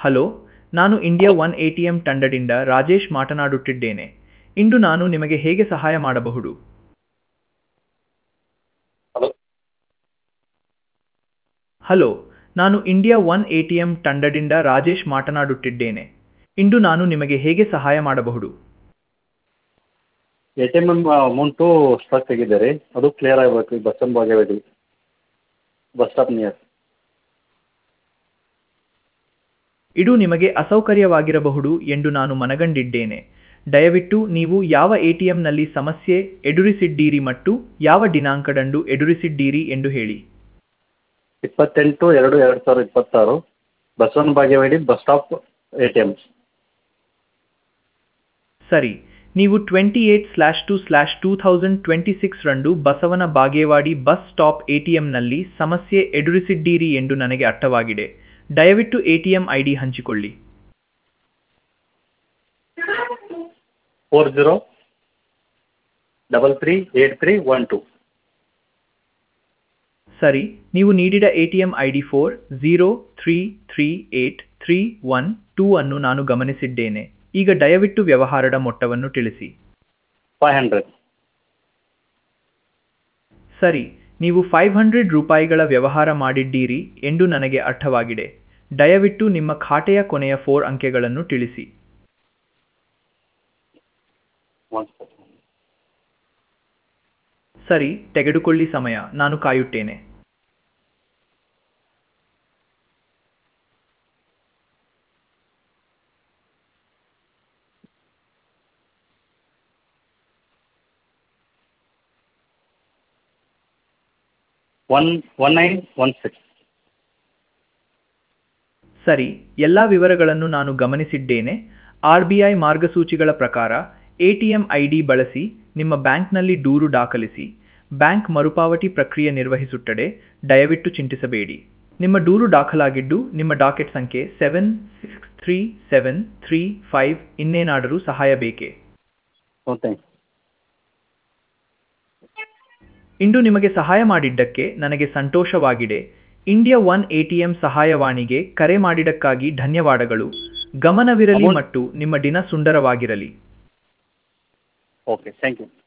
Hello, ನಾನು India one ATM ತಂಡದಿಂದ ರಾಜೇಶ್ ಮಾತನಾಡುತ್ತಿದ್ದೇನೆ. ಇಂದು ನಾನು ನಿಮಗೆ ಹೇಗೆ ಸಹಾಯ ಮಾಡಬಹುದು? ಹಲೋ. ಹಲೋ, ನಾನು ಇಂಡಿಯಾ ಒನ್ ಎಟಿಎಂ ತಂಡದಿಂದ ರಾಜೇಶ್ ಮಾತನಾಡುತ್ತಿದ್ದೇನೆ. ಇಂದು ನಾನು ನಿಮಗೆ ಹೇಗೆ ಸಹಾಯ ಮಾಡಬಹುದು? A T M amount stock ತೆಗಿದ್ದಾರೆ, ಅದು ಕ್ಲಿಯರ್ ಆಗಬೇಕು. ಈ ಬಸ್ ಬಾಗೇವಾಡಿ ಬಸ್ ಸ್ಟಾಪ್ ನಿಯರ್. ಇದು ನಿಮಗೆ ಅಸೌಕರ್ಯವಾಗಿರಬಹುದು ಎಂದು ನಾನು ಮನಗಂಡಿದ್ದೇನೆ. ದಯವಿಟ್ಟು ನೀವು ಯಾವ ಎಟಿಎಂನಲ್ಲಿ ಸಮಸ್ಯೆ ಎದುರಿಸಿದ್ದೀರಿ ಮತ್ತು ಯಾವ ದಿನಾಂಕದಂದು ಎದುರಿಸಿದ್ದೀರಿ ಎಂದು ಹೇಳಿ. 28/2/2026 Basavana Bagewadi bus stop A T M. ಸರಿ, ನೀವು 28/2/2026 ರಂದು ಬಸವನ ಬಾಗೇವಾಡಿ ಬಸ್ ಸ್ಟಾಪ್ ಎಟಿಎಂನಲ್ಲಿ ಸಮಸ್ಯೆ ಎದುರಿಸಿದ್ದೀರಿ ಎಂದು ನನಗೆ ಅರ್ಥವಾಗಿದೆ. ದಯವಿಟ್ಟು ಎಟಿಎಂ ಐಡಿ ಹಂಚಿಕೊಳ್ಳಿ. 40338312. ಸರಿ, ನೀವು ನೀಡಿದ ಎಟಿಎಂ ಐಡಿ 40338312 ಅನ್ನು ನಾನು ಗಮನಿಸಿದ್ದೇನೆ. ಈಗ ದಯವಿಟ್ಟು ವ್ಯವಹಾರದ ಮೊತ್ತವನ್ನು ತಿಳಿಸಿ. 500. ಸರಿ, ನೀವು 500 ರೂಪಾಯಿಗಳ ವ್ಯವಹಾರ ಮಾಡಿದ್ದೀರಿ ಎಂದು ನನಗೆ ಅರ್ಥವಾಗಿದೆ. ದಯವಿಟ್ಟು ನಿಮ್ಮ ಖಾತೆಯ ಕೊನೆಯ 4 ಅಂಕೆಗಳನ್ನು ತಿಳಿಸಿ. 1 second. ಸರಿ, ತೆಗೆದುಕೊಳ್ಳಿ ಸಮಯ, ನಾನು ಕಾಯುತ್ತೇನೆ. One 1916. ಸರಿ, ಎಲ್ಲ ವಿವರಗಳನ್ನು ನಾನು ಗಮನಿಸಿದ್ದೇನೆ. RBI ಮಾರ್ಗಸೂಚಿಗಳ ಪ್ರಕಾರ ಎಟಿಎಂ ಐಡಿ ಬಳಸಿ ನಿಮ್ಮ ಬ್ಯಾಂಕ್ನಲ್ಲಿ ದೂರು ದಾಖಲಿಸಿ. ಬ್ಯಾಂಕ್ ಮರುಪಾವತಿ ಪ್ರಕ್ರಿಯೆ ನಿರ್ವಹಿಸುತ್ತದೆ. ದಯವಿಟ್ಟು ಚಿಂತಿಸಬೇಡಿ. ನಿಮ್ಮ ದೂರು ದಾಖಲಾಗಿದ್ದು ನಿಮ್ಮ ಡಾಕೆಟ್ ಸಂಖ್ಯೆ 763735. ಇನ್ನೇನಾದರೂ ಸಹಾಯ ಬೇಕೇ? ಓಕೆ. ಇಂದು ನಿಮಗೆ ಸಹಾಯ ಮಾಡಿದ್ದಕ್ಕೆ ನನಗೆ ಸಂತೋಷವಾಗಿದೆ. ಇಂಡಿಯಾ ಒನ್ ಎಟಿಎಂ ಸಹಾಯವಾಣಿಗೆ ಕರೆ ಮಾಡಿದ್ದಕ್ಕಾಗಿ ಧನ್ಯವಾದಗಳು. ಗಮನವಿರಲಿ ಮತ್ತು ನಿಮ್ಮ ದಿನ ಸುಂದರವಾಗಿರಲಿ. Okay, thank you.